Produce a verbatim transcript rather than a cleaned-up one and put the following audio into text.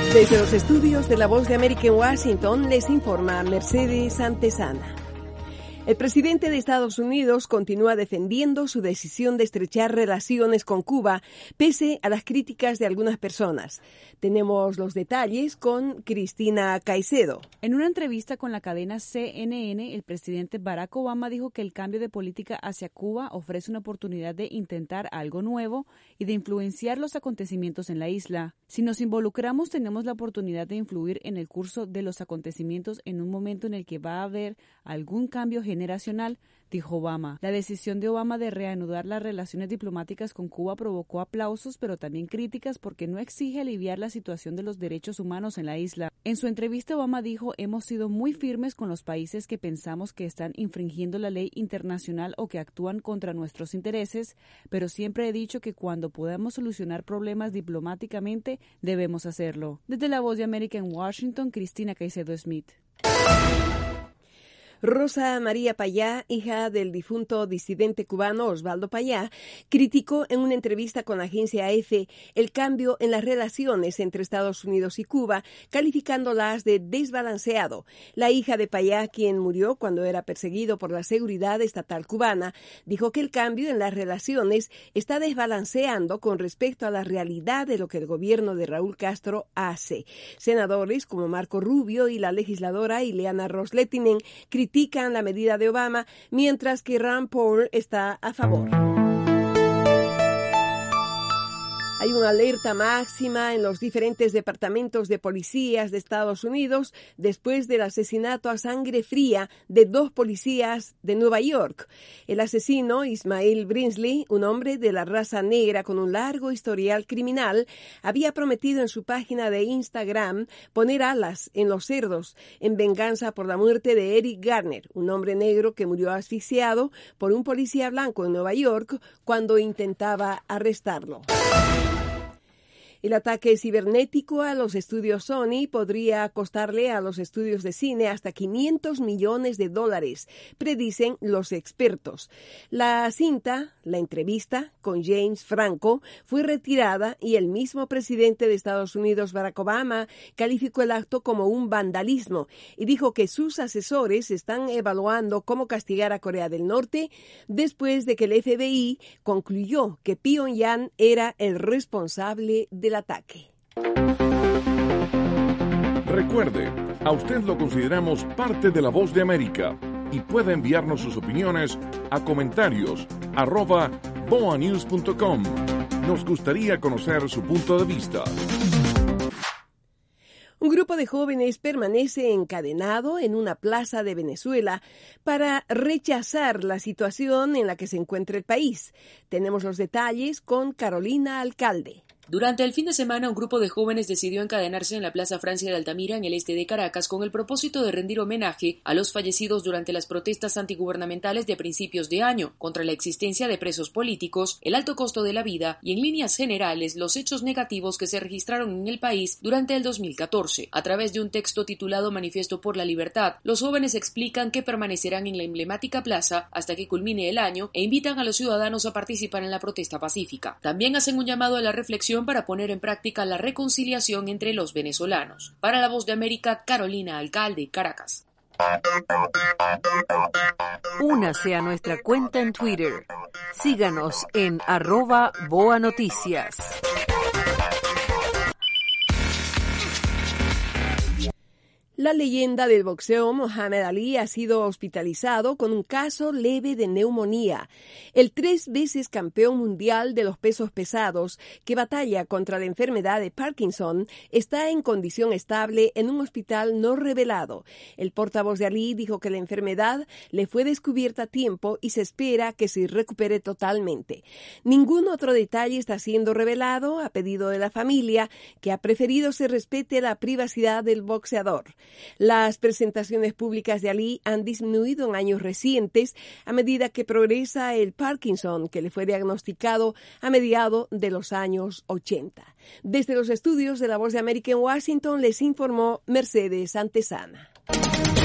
Desde los estudios de La Voz de América en Washington les informa Mercedes Antesana. El presidente de Estados Unidos continúa defendiendo su decisión de estrechar relaciones con Cuba, pese a las críticas de algunas personas. Tenemos los detalles con Cristina Caicedo. En una entrevista con la cadena C N N, el presidente Barack Obama dijo que el cambio de política hacia Cuba ofrece una oportunidad de intentar algo nuevo y de influenciar los acontecimientos en la isla. Si nos involucramos, tenemos la oportunidad de influir en el curso de los acontecimientos en un momento en el que va a haber algún cambio generacional, dijo Obama. La decisión de Obama de reanudar las relaciones diplomáticas con Cuba provocó aplausos, pero también críticas porque no exige aliviar la situación de los derechos humanos en la isla. En su entrevista, Obama dijo: hemos sido muy firmes con los países que pensamos que están infringiendo la ley internacional o que actúan contra nuestros intereses, pero siempre he dicho que cuando podamos solucionar problemas diplomáticamente, debemos hacerlo. Desde La Voz de América en Washington, Cristina Caicedo Smith. Rosa María Payá, hija del difunto disidente cubano Osvaldo Payá, criticó en una entrevista con la agencia A F el cambio en las relaciones entre Estados Unidos y Cuba, calificándolas de desbalanceado. La hija de Payá, quien murió cuando era perseguido por la seguridad estatal cubana, dijo que el cambio en las relaciones está desbalanceando con respecto a la realidad de lo que el gobierno de Raúl Castro hace. Senadores como Marco Rubio y la legisladora Ileana Ros-Lehtinen critican critican la medida de Obama, mientras que Rand Paul está a favor. Hay una alerta máxima en los diferentes departamentos de policías de Estados Unidos después del asesinato a sangre fría de dos policías de Nueva York. El asesino, Ismael Brinsley, un hombre de la raza negra con un largo historial criminal, había prometido en su página de Instagram poner alas en los cerdos en venganza por la muerte de Eric Garner, un hombre negro que murió asfixiado por un policía blanco en Nueva York cuando intentaba arrestarlo. El ataque cibernético a los estudios Sony podría costarle a los estudios de cine hasta quinientos millones de dólares, predicen los expertos. La cinta, la entrevista con James Franco, fue retirada y el mismo presidente de Estados Unidos, Barack Obama, calificó el acto como un vandalismo y dijo que sus asesores están evaluando cómo castigar a Corea del Norte después de que el F B I concluyó que Pyongyang era el responsable de el ataque. Recuerde, a usted lo consideramos parte de La Voz de América y puede enviarnos sus opiniones a comentarios arroba boa news punto com. Nos gustaría conocer su punto de vista. Un grupo de jóvenes permanece encadenado en una plaza de Venezuela para rechazar la situación en la que se encuentra el país. Tenemos los detalles con Carolina Alcalde. Durante el fin de semana, un grupo de jóvenes decidió encadenarse en la Plaza Francia de Altamira, en el este de Caracas, con el propósito de rendir homenaje a los fallecidos durante las protestas antigubernamentales de principios de año, contra la existencia de presos políticos, el alto costo de la vida y, en líneas generales, los hechos negativos que se registraron en el país durante el dos mil catorce. A través de un texto titulado Manifiesto por la Libertad, los jóvenes explican que permanecerán en la emblemática plaza hasta que culmine el año e invitan a los ciudadanos a participar en la protesta pacífica. También hacen un llamado a la reflexión para poner en práctica la reconciliación entre los venezolanos. Para La Voz de América, Carolina Alcalde, Caracas. Únase a nuestra cuenta en Twitter. Síganos en arroba Boa Noticias. La leyenda del boxeo Muhammad Ali ha sido hospitalizado con un caso leve de neumonía. El tres veces campeón mundial de los pesos pesados, que batalla contra la enfermedad de Parkinson, está en condición estable en un hospital no revelado. El portavoz de Ali dijo que la enfermedad le fue descubierta a tiempo y se espera que se recupere totalmente. Ningún otro detalle está siendo revelado a pedido de la familia, que ha preferido se respete la privacidad del boxeador. Las presentaciones públicas de Ali han disminuido en años recientes a medida que progresa el Parkinson, que le fue diagnosticado a mediados de los años ochenta. Desde los estudios de La Voz de América en Washington les informó Mercedes Antesana.